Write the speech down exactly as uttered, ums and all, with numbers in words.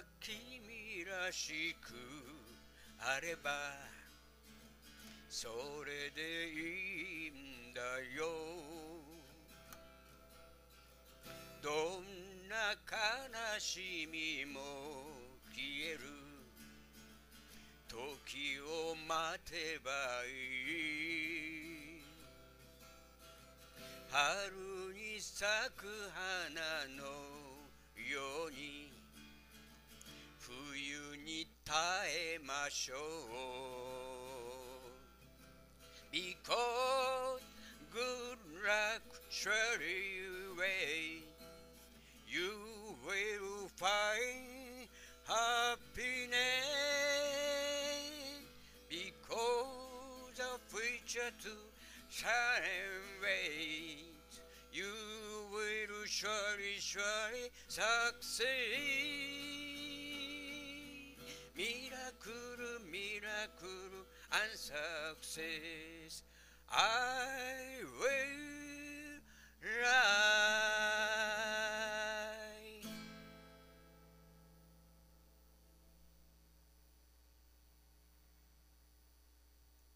君らしくあればそれでいいんだよ。どんな悲しみも消える時を待てばいい。春に咲く花のように冬に耐えましょう。 Because good luck surely wait, you will find happiness. Because the future to shine wait, you will surely surely succeed. ミラクルミラクル and success, I will rise.